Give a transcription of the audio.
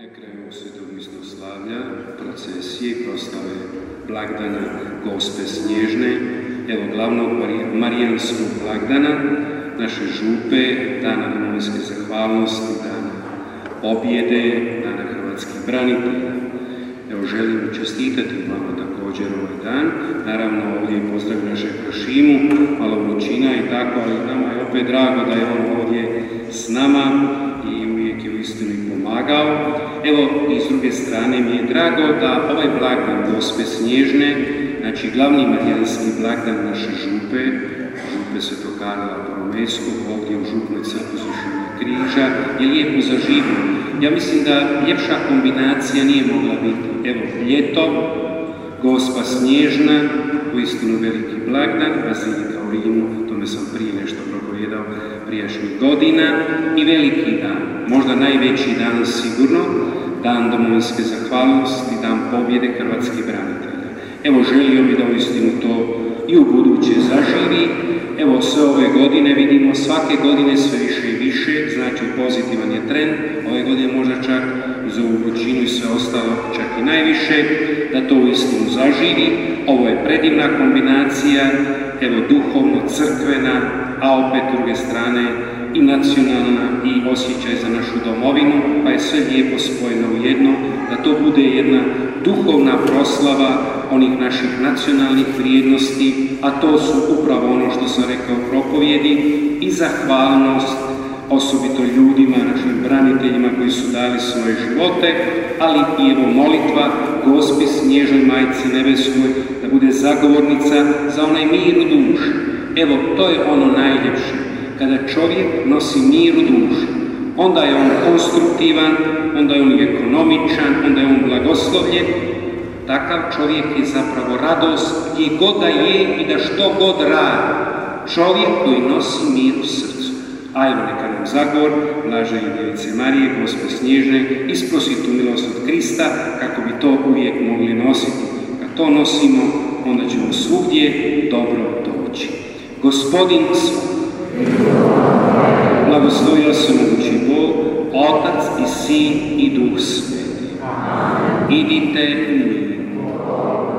Pri kraju svetog Misloslavlja, procesije, proslave blagdana Gospe Snježne, evo glavnog marijanskog blagdana, naše župe, dana domovinske zahvalnosti, dana pobjede, dana hrvatskih branitelja. Evo želim čestitati vama također ovaj dan, naravno ovdje pozdrav našeg Krošimu, malo vrućina i tako, ali nama je opet drago da je on ovdje s nama i uvijek je uistinu i pomagao. Evo i s druge strane mi je drago da ovaj blagdan Gospe Snježne, znači glavni marijanski blagdan naše župe Svetog Karla Boromejskog, ovdje u župnoj crkvi Svetog križa, je lijepo zaživio. Ja mislim da ljepša kombinacija nije mogla biti. Evo, ljeto, Gospa Snježna, uistinu veliki blagdan, Bazilika u Rimu, tome sam prije nešto propovijedao prijašnjih godina, i veliki dan, možda najveći dan sigurno, dan domovinske zahvalnosti, dan pobjede hrvatskih branitelja. Evo, želio bi da uistinu to i u buduće zaživi. Evo, sve ove godine vidimo, svake godine sve više i više, znači pozitivan je trend, ove godine možda čak uz ovu vrućinu i sve ostalo čak i najviše, da to uistinu zaživi. Ovo je predivna kombinacija, evo duhovno, crkvena, a opet s druge strane i nacionalna i osjećaj za našu domovinu, pa je sve lijepo spojeno u jedno, da to bude jedna duhovna proslava onih naših nacionalnih vrijednosti, a to su upravo ono što sam rekao propovjedi i zahvalnost osobito ljudima, našim braniteljima koji su dali svoje živote, ali i evo molitva Gospi Snježnoj Majci Nebeskoj da bude zagovornica za onaj mir u duši. Evo, to je ono najljepše. Kada čovjek nosi mir u duši, onda je on konstruktivan, onda je on ekonomičan, onda je on blagoslovljen. Takav čovjek je zapravo radost gdje god da je i da što god radi. Čovjek koji nosi mir u srcu. A evo neka nam zagovor Blažene Djevice Marije, Gospe Snježne, isprosi tu milost od Krista kako bi to uvijek mogli nositi. Kad to nosimo, onda ćemo svugdje dobro doći. Gospodin blagoslovio se mogući Bog, Otac i Sin i Duh Sveti. Idite mirno.